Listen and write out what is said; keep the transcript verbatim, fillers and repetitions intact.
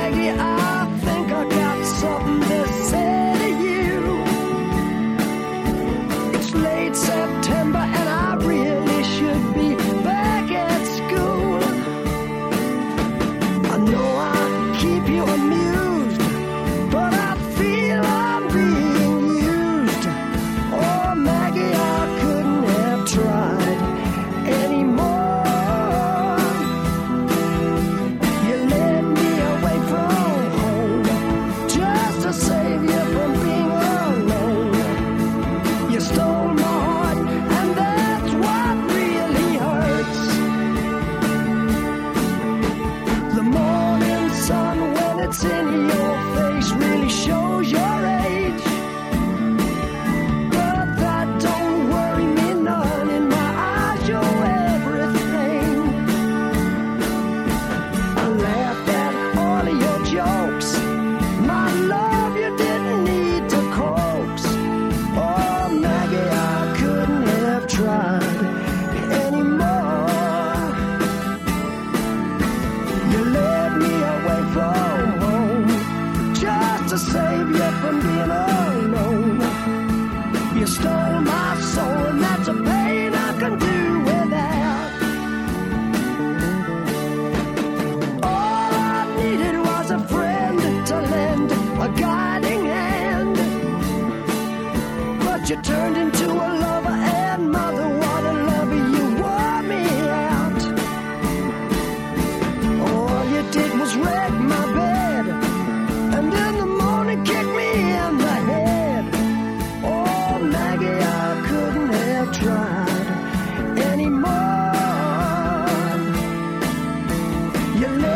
Maggie, I think I got something to say to you. It's late September and I really should be back at school. I know I keep you amused, but I feel I'm being used. Oh, Maggie, I couldn't have tried anymore. You led me away from home just to save you from being alone. You stole my heart, and that's what really hurts. The morning sun, when it's in your face, really shows your age. But that don't worry me none. In my eyes, you're everything. I laughed at all of your jokes. My love, you didn't need to coax. Oh, Maggie, I couldn't have tried anymore. You led me away from home just to save you from being alone. You stole my soul, and that's a pain I can do without. All I needed was a friend to lend a guiding hand. But you turned into a lover, and mother, what a lover, you wore me out. All you did was wreck my bed, and in the morning kick me in the head. Oh, Maggie, I couldn't have tried anymore. You